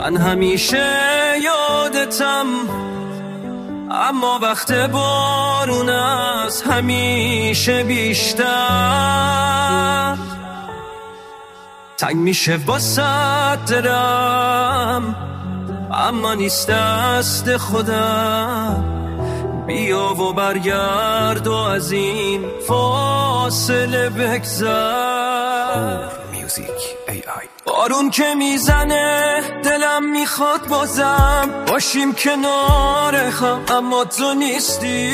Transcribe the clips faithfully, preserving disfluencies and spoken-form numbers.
من همیشه یادتم، اما وقت بارون است همیشه بیشتر. تنگ میشه واسه دلم، اما نیست دست خودم. بیا و برگرد و از این فاصله بگذر. بارون که میزنه دلم میخواد بازم باشیم کنار هم، اما تو نیستی.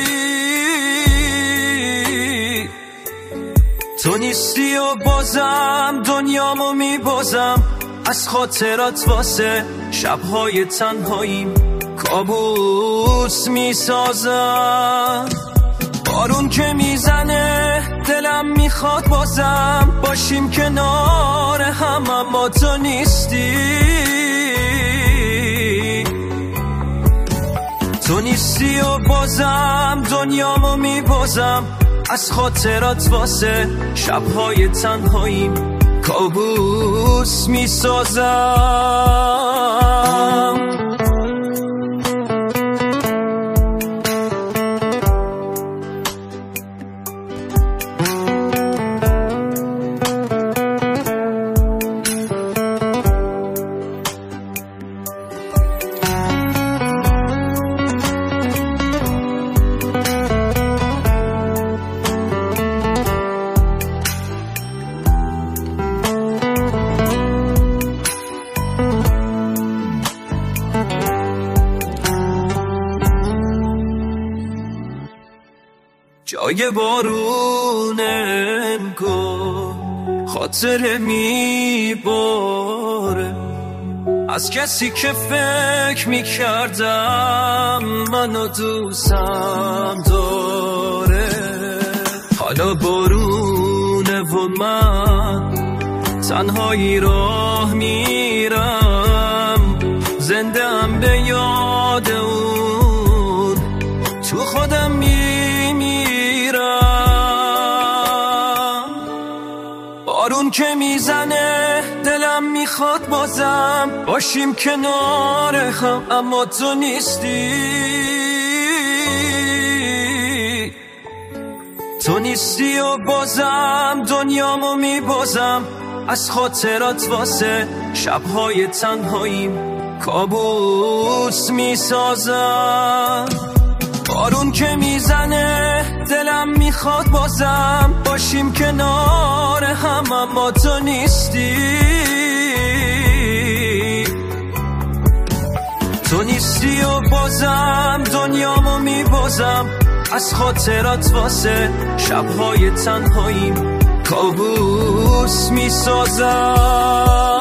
تو نیستی و بازم دنیامو میبازم. از خاطرات واسه شبهای تنهاییم کابوس میسازم. بارون که میزنه دلم میخواد بازم باشیم کنار هم، اما تو نیستی. تو نیستی و بازم دنیامو میبازم. از خاطرات واسه شبهای تنهاییم کابوس میسازم. جای بارون انگار خاطره میباره از کسی که فکر میکردم منو دوستم داره. حالا بارونه و من تنهایی راه میرم، زنده ام به یاد اون، تو خودم میمیرم. بارون که میزنه دلم میخواد بازم باشیم کنار هم، اما تو نیستی. تو نیستی و بازم دنیامو میبازم. از خاطرات واسه شبهای تنهاییم کابوس میسازم. بارون که میزنه دلم میخواد بازم باشیم کنار هم، اما تو نیستی. تو نیستی و بازم دنیامو میبازم. از خاطرات واسه شبهای تنهاییم کابوس میسازم.